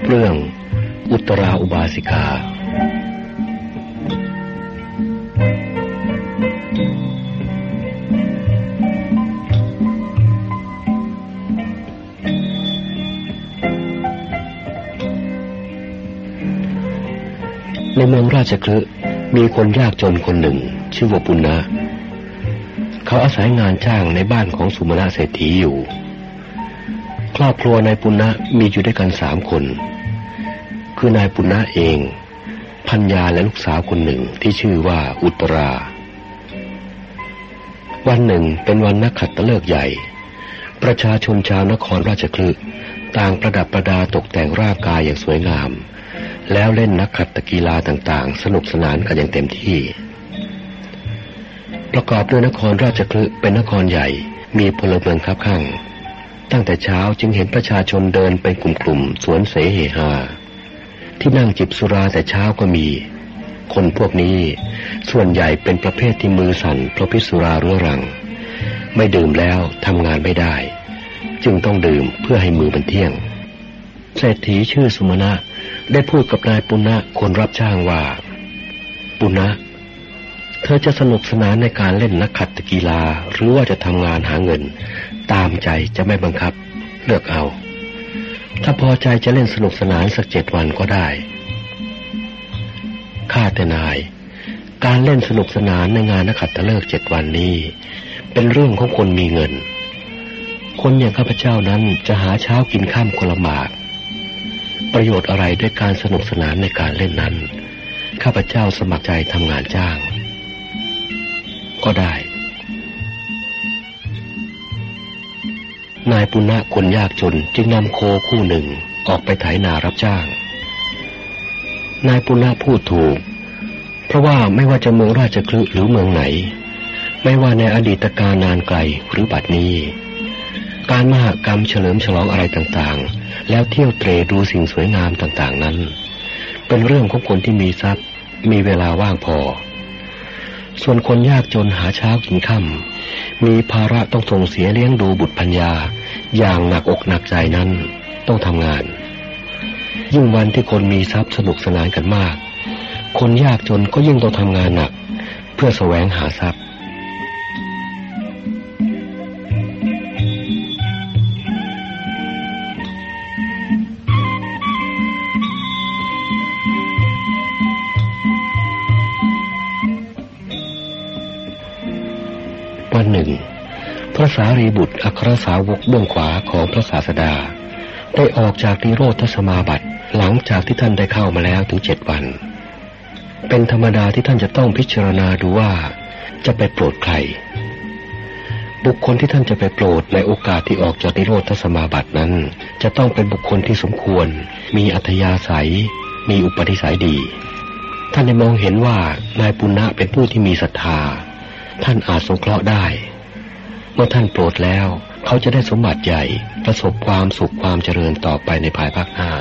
เรื่องอุตราอุบาสิกาในเมืองราชคฤห์มีคนยากจนคนหนึ่งชื่อว่าปุณณะเขาอาศัยงานจ้างในบ้านของสุมาณะเศรษฐีอยู่ครอบครัวนายปุณณะมีอยู่ด้วยกัน3 คนคือนายปุณณะเองภรรยาและลูกสาวคนหนึ่งที่ชื่อว่าอุตราวันหนึ่งเป็นวันนักขัตฤกษ์ใหญ่ประชาชนชาวนครราชคฤห์ต่างประดับประดาตกแต่งร่างกายอย่างสวยงามแล้วเล่นนักขัตกีฬาต่างๆสนุกสนานกันอย่างเต็มที่ประกอบด้วยนครราชคฤห์เป็นนครใหญ่มีพลเมืองคับข้างตั้งแต่เช้าจึงเห็นประชาชนเดินเป็นกลุ่มๆสวนเสเฮฮาที่นั่งจิบสุราแต่เช้าก็มีคนพวกนี้ส่วนใหญ่เป็นประเภทที่มือสั่นเพราะพิษสุราเรื้อรังไม่ดื่มแล้วทำงานไม่ได้จึงต้องดื่มเพื่อให้มือมันเที่ยงเศรษฐีชื่อสุมาณะได้พูดกับนายปุณณะคนรับจ้างว่าปุณณะเธอจะสนุกสนานในการเล่นนักขัตกีฬาหรือว่าจะทำงานหาเงินตามใจจะไม่บังคับเลือกเอาถ้าพอใจจะเล่นสนุกสนานสัก7 วันก็ได้ข้าแต่นายการเล่นสนุกสนานในงานนักขัตฤกษ์7 วันนี้เป็นเรื่องของคนมีเงินคนอย่างข้าพเจ้านั้นจะหาเช้ากินค่ำคนละหมากประโยชน์อะไรด้วยการสนุกสนานในการเล่นนั้นข้าพเจ้าสมัครใจทำงานจ้างก็ได้นายปุณณะคนยากจนจึงนำโคคู่หนึ่งออกไปไถนารับจ้างนายปุณณะพูดถูกเพราะว่าไม่ว่าจะเมืองราชคฤห์หรือเมืองไหนไม่ว่าในอดีตกาลนานไกลหรือบัดนี้การมหกรรมเฉลิมฉลองอะไรต่างๆแล้วเที่ยวเตร่ดูสิ่งสวยงามต่างๆนั้นเป็นเรื่องของคนที่มีทรัพย์มีเวลาว่างพอส่วนคนยากจนหาเช้ากินค่ำมีภาระต้องส่งเสียเลี้ยงดูบุตรภรรยาอย่างหนักอกหนักใจนั้นต้องทำงานยิ่งวันที่คนมีทรัพย์สนุกสนานกันมากคนยากจนก็ยิ่งต้องทำงานหนักเพื่อแสวงหาทรัพย์วันหนึ่งพระสารีบุตรอัครสาวกเบื้องขวาของพระศาสดาได้ออกจากนิโรธสมาบัติหลังจากที่ท่านได้เข้ามาแล้วถึง7 วันเป็นธรรมดาที่ท่านจะต้องพิจารณาดูว่าจะไปโปรดใครบุคคลที่ท่านจะไปโปรดในโอกาสที่ออกจากนิโรธสมาบัตินั้นจะต้องเป็นบุคคลที่สมควรมีอัธยาศัยมีอุปนิสัยดีท่านได้มองเห็นว่านายปุณณะเป็นผู้ที่มีศรัทธาท่านอาจสงเคราะห์ได้เมื่อท่านโปรดแล้วเขาจะได้สมบัติใหญ่ประสบความสุขความเจริญต่อไปในภายภาคหน้า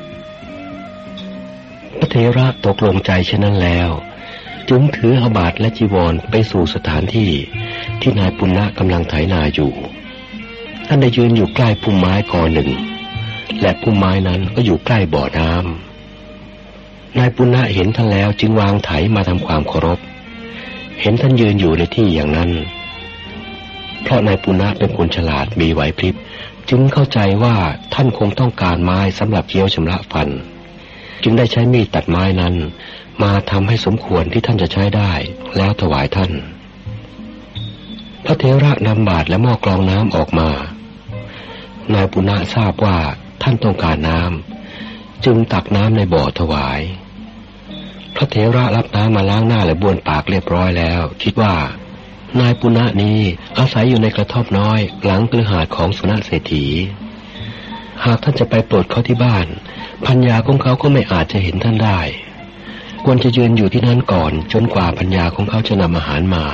พระเถระตกลงใจเช่นนั้นแล้วจึงถืออาบาตและจีวรไปสู่สถานที่ที่นายปุณณะกำลังไถนาอยู่ท่านได้ยืนอยู่ใกล้พุ่มไม้กอหนึ่งและพุ่มไม้นั้นก็อยู่ใกล้บ่อน้ำนายปุณณะเห็นท่านแล้วจึงวางไถมาทำความเคารพเห็นท่านยืนอยู่ในที่อย่างนั้นเพราะนายปุณณะเป็นคนฉลาดมีไหวพริบจึงเข้าใจว่าท่านคงต้องการไม้สำหรับเคี้ยวชำระฟันจึงได้ใช้มีดตัดไม้นั้นมาทำให้สมควรที่ท่านจะใช้ได้แล้วถวายท่านพระเถระนำบาตรและหม้อกรองน้ำออกมานายปุณณะทราบว่าท่านต้องการน้ำจึงตักน้ำในบ่อถวายพระเถระรับน้ำมาล้างหน้าและบ้วนปากเรียบร้อยแล้วคิดว่านายปุณณะนี้อาศัยอยู่ในกระท่อมน้อยหลังคฤหาสน์ของสุณเศรษฐีหากท่านจะไปโปรดเขาที่บ้านภรรยาของเขาก็ไม่อาจจะเห็นท่านได้ควรจะยืนอยู่ที่นั้นก่อนจนกว่าภรรยาของเขาจะนำอาหารมา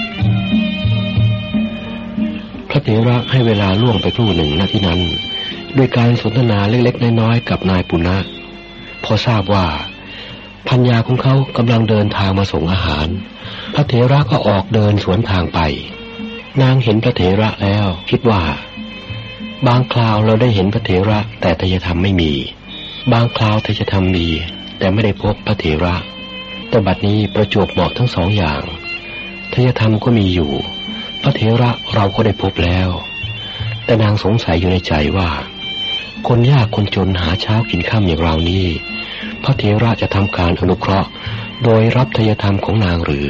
พระเถระให้เวลาล่วงไปครู่หนึ่งณที่นั้นด้วยการสนทนาเล็กๆน้อยๆกับนายปุณณะพอทราบว่าภรรยาของเขากำลังเดินทางมาส่งอาหารพระเถระก็ออกเดินสวนทางไปนางเห็นพระเถระแล้วคิดว่าบางคราวเราได้เห็นพระเถระแต่ทายธรรมไม่มีบางคราวทายธรรมมีแต่ไม่ได้พบพระเถระแต่บัดนี้ประจวบเหมาะทั้งสองอย่างทายธรรมก็มีอยู่พระเถระเราก็ได้พบแล้วแต่นางสงสัยอยู่ในใจว่าคนยากคนจนหาเช้ากินค่ำอย่างเรานี้พระเถระจะทำการอนุเคราะห์โดยรับทายธรรมของนางหรื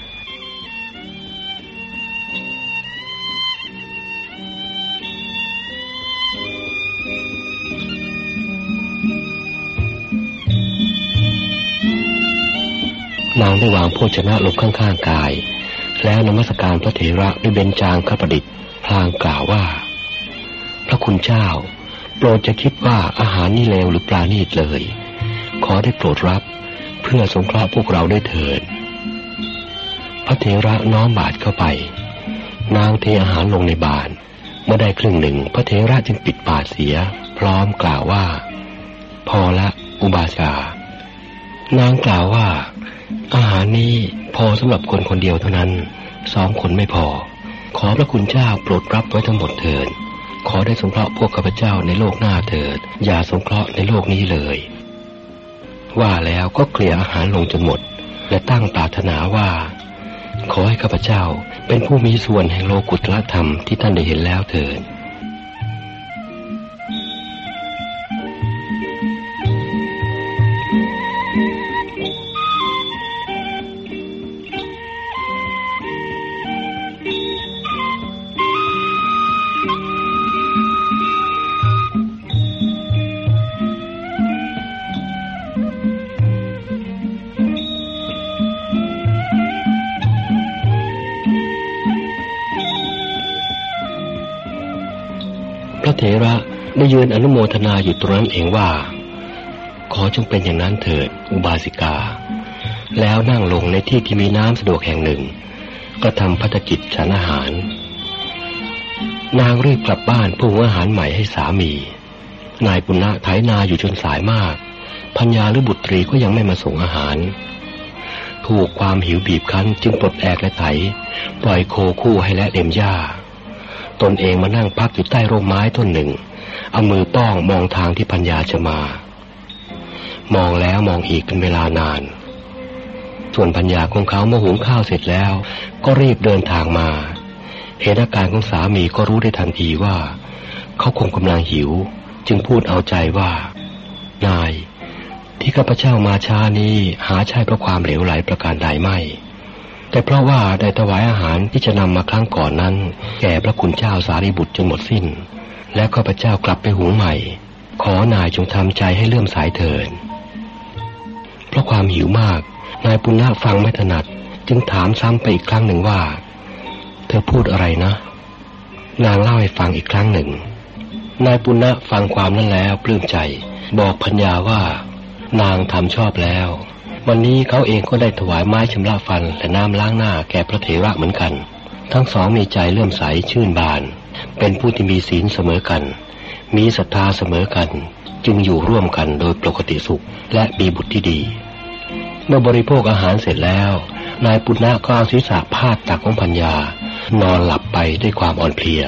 อนางได้วางโภชนะลงข้างๆกายแล้วนมัสการพระเถระด้วยเบญจางคประดิษฐ์พลางกล่าวว่าพระคุณเจ้าโปรดจะคิดว่าอาหารนี่เลวหรือปราณีตเลยขอได้โปรดรับเพื่อสงเคราะห์พวกเราได้เถิดพระเถระน้อมบาตรเข้าไปนางเทอาหารลงในบาตรเมื่อได้ครึ่งหนึ่งพระเถระจึงปิดบาตรเสียพร้อมกล่าวว่าพอละอุบาสิกานางกล่าวว่าอาหารนี้พอสำหรับคนคนเดียวเท่านั้น2 คนไม่พอขอพระคุณเจ้าโปรดรับไว้ทั้งหมดเถิดขอได้สงเคราะห์พวกข้าพเจ้าในโลกหน้าเถิดอย่าสงเคราะห์ในโลกนี้เลยว่าแล้วก็เกลี่ยอาหารลงจนหมดและตั้งปรารถนาว่าขอให้ข้าพเจ้าเป็นผู้มีส่วนแห่งโลกุตตรธรรมที่ท่านได้เห็นแล้วเถิดพระเถระได้ยืนอนุโมทนาอยู่ตรงนั้นเองว่าขอจงเป็นอย่างนั้นเถิดอุบาสิกาแล้วนั่งลงในที่ที่มีน้ำสะดวกแห่งหนึ่งก็ทำภัตกิจฉันอาหารนางรีบกลับบ้านเพื่อหุงอาหารใหม่ให้สามีนายปุณณะไถนาอยู่จนสายมากภรรยาหรือบุตรีก็ยังไม่มาส่งอาหารถูกความหิวบีบคั้นจึงปลดแอกและไถปล่อยโคคู่ให้และเล็มหญ้าตนเองมานั่งพักอยู่ใต้ร่มไม้ต้นหนึ่งเอามือป้องมองทางที่ปัญญาจะมามองแล้วมองอีกเป็นเวลานานส่วนปัญญาของเขาเมื่อหุงข้าวเสร็จแล้วก็รีบเดินทางมาเห็นอาการของสามีก็รู้ได้ทันทีว่าเขาคงกำลังหิวจึงพูดเอาใจว่านายที่ข้าพเจ้ามาช้านี้หาใช่เพราะความเหลวไหลประการใดไม่แต่เพราะว่าได้ถวายอาหารที่จะนำมาครั้งก่อนนั้นแก่พระคุณเจ้าสารีบุตรจนหมดสิ้นและข้าพเจ้ากลับไปหุงใหม่ขอนายจงทำใจให้เลื่อมใสเถิดเพราะความหิวมากนายปุณณะฟังไม่ถนัดจึงถามซ้ำไปอีกครั้งหนึ่งว่าเธอพูดอะไรนะนางเล่าให้ฟังอีกครั้งหนึ่งนายปุณณะฟังความนั้นแล้วปลื้มใจบอกภรรยาว่านางทำชอบแล้ววันนี้เขาเองก็ได้ถวายไม้ชำระฟันและน้ำล้างหน้าแก่พระเถระเหมือนกันทั้งสองมีใจเลื่อมใสชื่นบานเป็นผู้ที่มีศีลเสมอกันมีศรัทธาเสมอกันจึงอยู่ร่วมกันโดยปกติสุขและมีบุตรที่ดีเมื่อบริโภคอาหารเสร็จแล้วนายปุณณะก็เอาศีรษะพาดตักของภรรยานอนหลับไปด้วยความอ่อนเพลีย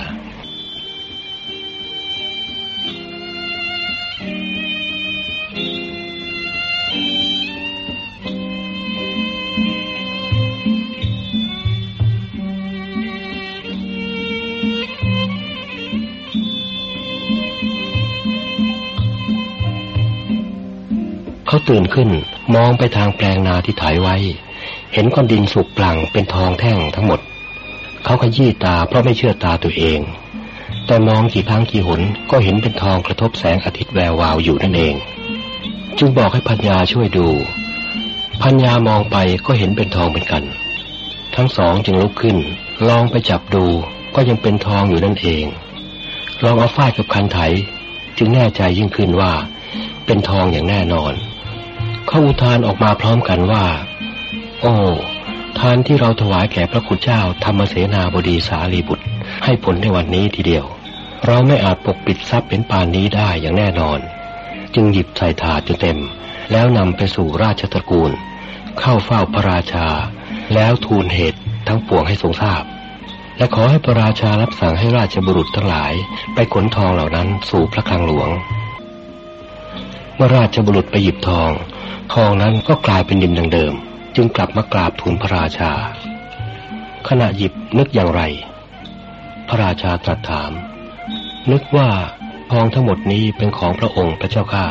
เขาตื่นขึ้นมองไปทางแปลงนาที่ไถไว้เห็นก้อนดินสุกปลั่งเป็นทองแท่งทั้งหมดเขาขยี้ตาเพราะไม่เชื่อตาตัวเองแต่มองกี่ครั้งกี่หนก็เห็นเป็นทองกระทบแสงอาทิตย์แวววาวอยู่นั่นเองจึงบอกให้ภรรยาช่วยดูภรรยามองไปก็เห็นเป็นทองเหมือนกันทั้งสองจึงลุกขึ้นลองไปจับดูก็ยังเป็นทองอยู่นั่นเองลองเอาฟาดกับคันไถจึงแน่ใจยิ่งขึ้นว่าเป็นทองอย่างแน่นอนเขาอุทานออกมาพร้อมกันว่าโอ้ทานที่เราถวายแก่พระคุณเจ้าธรรมเสนาบดีสารีบุตรให้ผลในวันนี้ทีเดียวเราไม่อาจปกปิดทรัพย์เป็นป่านนี้ได้อย่างแน่นอนจึงหยิบใส่ถาดจนเต็มแล้วนำไปสู่ราชตระกูลเข้าเฝ้าพระราชาแล้วทูลเหตุทั้งปวงให้ทรงทราบและขอให้พระราชารับสั่งให้ราชบุรุษทั้งหลายไปขนทองเหล่านั้นสู่พระคลังหลวงเมื่อราชบุรุษไปหยิบทองนั้นก็กลายเป็นดินดังเดิมจึงกลับมากราบทูลพระราชาขณะหยิบนึกอย่างไรพระราชาตรัสถามนึกว่าทองทั้งหมดนี้เป็นของพระองค์พระเจ้าข้า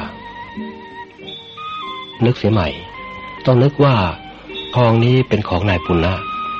นึกเสียใหม่ต้องนึกว่าทองนี้เป็นของนายปุณณะ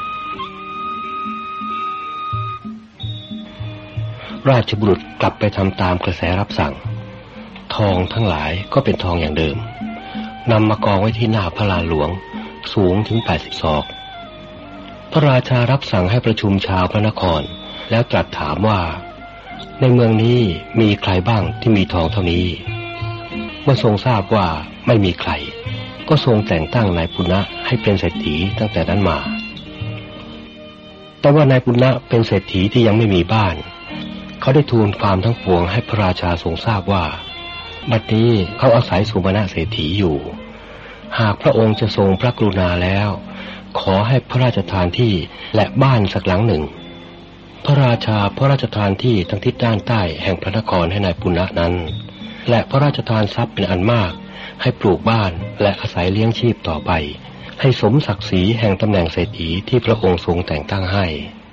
ราชบุรุษกลับไปทำตามกระแสรับสั่งทองทั้งหลายก็เป็นทองอย่างเดิมนำมากองไว้ที่หน้าพระลานหลวงสูงถึง80 ศอกพระราชารับสั่งให้ประชุมชาวพระนครแล้วตรัสถามว่าในเมืองนี้มีใครบ้างที่มีทองเท่านี้เมื่อทรงทราบว่าไม่มีใครก็ทรงแต่งตั้งนายปุณณะให้เป็นเศรษฐีตั้งแต่นั้นมาแต่ว่านายปุณณะเป็นเศรษฐีที่ยังไม่มีบ้านเขาได้ทูลความทั้งปวงให้พระราชาทรงทราบว่าบัดนี้เขาอาศัยสุมาณะเศรษฐีอยู่หากพระองค์จะทรงพระกรุณาแล้วขอให้พระราชทานที่และบ้านสักหลังหนึ่งพระราชาพระราชทานที่ทั้งทิศด้านใต้แห่งพระนครให้นายปุณณะนั้นและพระราชทานทรัพย์เป็นอันมากให้ปลูกบ้านและอาศัยเลี้ยงชีพต่อไปให้สมศักดิ์ศรีแห่งตำแหน่งเศรษฐีที่พระองค์ทรงแต่งตั้งให้